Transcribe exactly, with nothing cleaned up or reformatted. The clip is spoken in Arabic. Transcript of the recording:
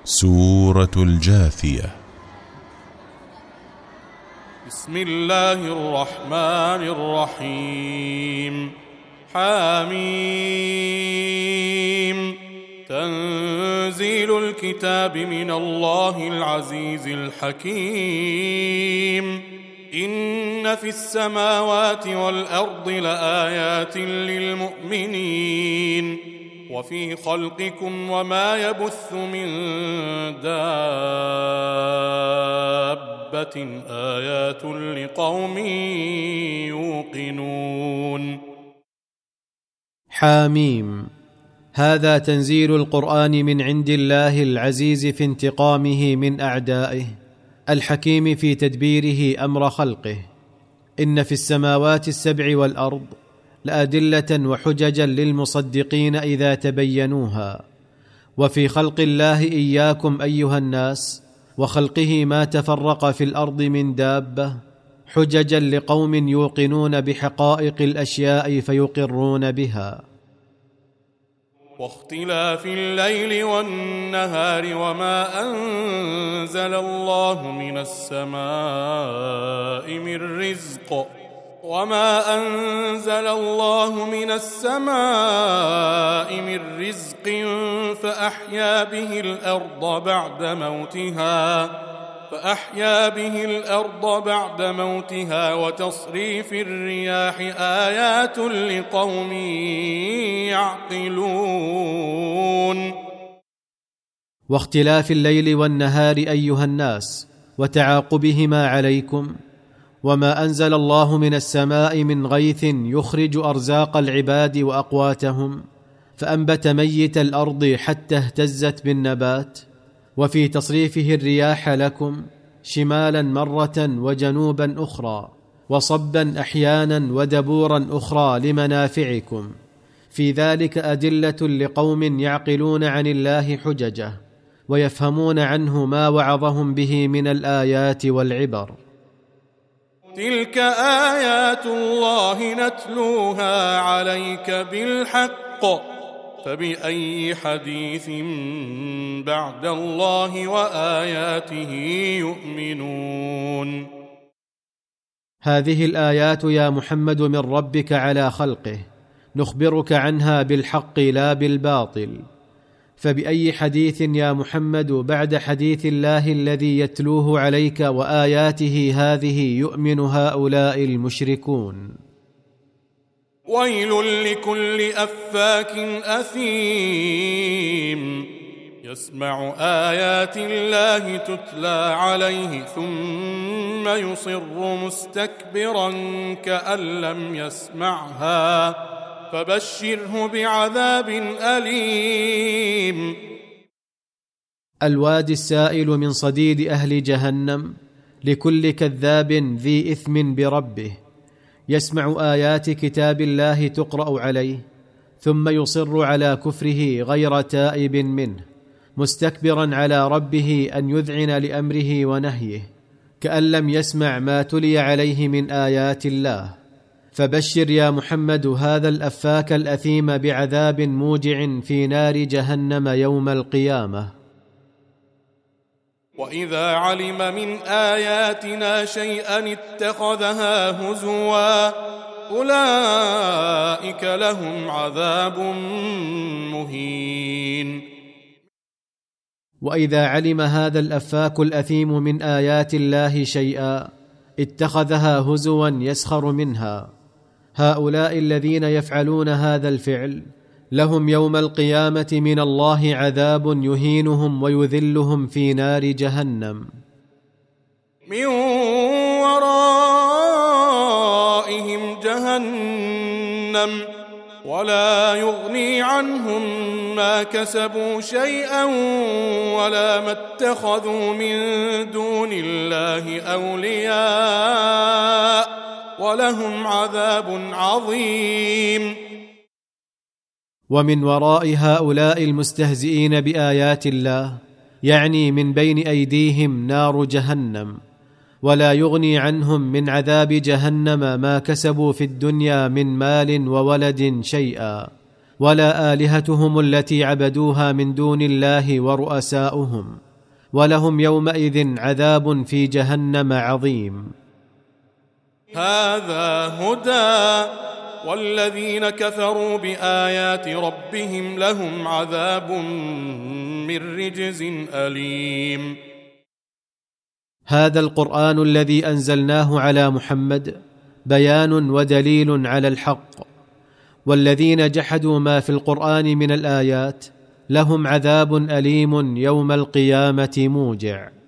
سورة الجاثية. بسم الله الرحمن الرحيم. حاميم. تنزيل الكتاب من الله العزيز الحكيم. إن في السماوات والأرض لآيات للمؤمنين وفي خلقكم وما يبث من دابة آيات لقوم يوقنون. حاميم. هذا تنزيل القرآن من عند الله العزيز في انتقامه من أعدائه، الحكيم في تدبيره أمر خلقه. إن في السماوات السبع والأرض لأدلة وحججا للمصدقين إذا تبينوها، وفي خلق الله إياكم أيها الناس وخلقه ما تفرق في الأرض من دابة حججا لقوم يوقنون بحقائق الأشياء فيقرون بها. واختلاف الليل والنهار وما أنزل الله من السماء من رزق وما أنزل الله من السماء من رزق فأحيا به الأرض بعد موتها فأحيا به الأرض بعد موتها وتصريف الرياح آيات لقوم يعقلون. واختلاف الليل والنهار أيها الناس وتعاقبهما عليكم، وما أنزل الله من السماء من غيث يخرج أرزاق العباد وأقواتهم فأنبت ميت الأرض حتى اهتزت بالنبات، وفي تصريفه الرياح لكم شمالا مرة وجنوبا أخرى وصبا أحيانا ودبورا أخرى لمنافعكم، في ذلك أدلة لقوم يعقلون عن الله حججه ويفهمون عنه ما وعظهم به من الآيات والعبر. تلك آيات الله نتلوها عليك بالحق فبأي حديث بعد الله وآياته يؤمنون. هذه الآيات يا محمد من ربك على خلقه، نخبرك عنها بالحق لا بالباطل، فبأي حديث يا محمد بعد حديث الله الذي يتلوه عليك وآياته هذه يؤمن هؤلاء المشركون. ويل لكل أفاك أثيم يسمع آيات الله تتلى عليه ثم يصر مستكبرا كأن لم يسمعها فبشره بعذاب أليم. الوادي السائل من صديد أهل جهنم لكل كذاب ذي إثم بربه، يسمع آيات كتاب الله تقرأ عليه ثم يصر على كفره غير تائب منه، مستكبرا على ربه أن يذعن لأمره ونهيه كأن لم يسمع ما تلي عليه من آيات الله. فبشر يا محمد هذا الأفاك الأثيم بعذاب موجع في نار جهنم يوم القيامة. وإذا علم من آياتنا شيئا اتخذها هزوا أولئك لهم عذاب مهين. وإذا علم هذا الأفاك الأثيم من آيات الله شيئا اتخذها هزوا يسخر منها، هؤلاء الذين يفعلون هذا الفعل لهم يوم القيامة من الله عذاب يهينهم ويذلهم في نار جهنم. من ورائهم جهنم ولا يغني عنهم ما كسبوا شيئا ولا ما اتخذوا من دون الله أولياء ولهم عذاب عظيم. ومن وراء هؤلاء المستهزئين بآيات الله يعني من بين أيديهم نار جهنم، ولا يغني عنهم من عذاب جهنم ما كسبوا في الدنيا من مال وولد شيئا، ولا آلهتهم التي عبدوها من دون الله ورؤساؤهم، ولهم يومئذ عذاب في جهنم عظيم. هذا هدى، والذين كفروا بآيات ربهم لهم عذاب من رجز أليم. هذا القرآن الذي أنزلناه على محمد بيان ودليل على الحق، والذين جحدوا ما في القرآن من الآيات لهم عذاب أليم يوم القيامة موجع.